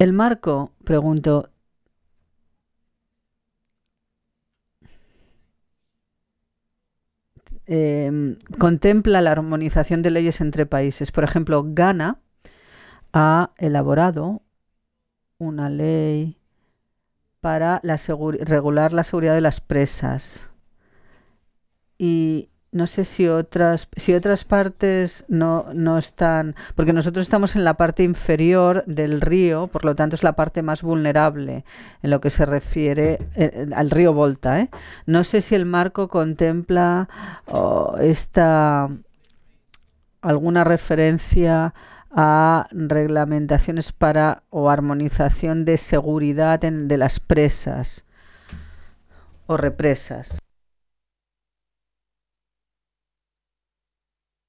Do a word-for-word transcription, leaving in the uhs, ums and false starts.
El marco, pregunto, eh, contempla la armonización de leyes entre países. Por ejemplo, Ghana ha elaborado una ley para la seguri- regular la seguridad de las presas. Y no sé si otras, si otras partes no, no están, porque nosotros estamos en la parte inferior del río, por lo tanto es la parte más vulnerable en lo que se refiere eh, al río Volta, ¿eh? No sé si el marco contempla oh, esta alguna referencia a reglamentaciones para o armonización de seguridad en- de las presas o represas.